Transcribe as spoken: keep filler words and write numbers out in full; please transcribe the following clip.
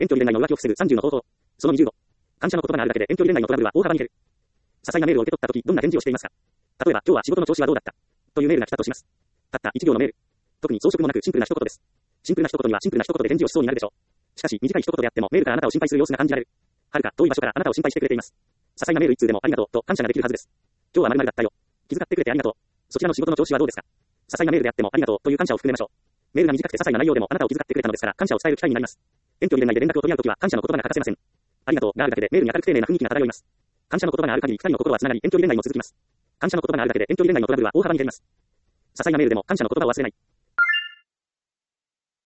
遠距離恋愛の浮気を防ぐさんじゅうの方法。そのにじゅうご。感謝の言葉があるだけで遠距離恋愛のトラブルは大幅に減る。些細なメールを受け取ったとき、どんな返事をしていますか？例えば、今日は仕事の調子はどうだったというメールが来たとします。たった一行のメール。特に装飾もなくシンプルな一言です。シンプルな一言にはシンプルな一言で返事をしそうになるでしょう。しかし、短い一言であっても、メールからあなたを心配する様子が感じられる。はるか遠い場所からあなたを心配してくれています。些細なメール一通でもありがとうと感謝ができるはずです。今日は〇〇だったよ。気遣ってくれてありがとう。そちらの仕事の調子はどうですか？些細なメールであってもありがとうという感謝を含めましょう。メールが短くて些細な内容でもあなたを気遣ってくれたのですから感謝を伝える機会になります。遠距離恋愛で連絡を取り合うときは感謝の言葉が欠かせません。ありがとうがあるだけでメールに明るく丁寧な雰囲気が漂います。感謝の言葉がある限り二人の心はつながり遠距離恋愛も続きます。感謝の言葉があるだけで遠距離恋愛のトラブルは大幅に減ります。些細なメールでも感謝の言葉を忘れない。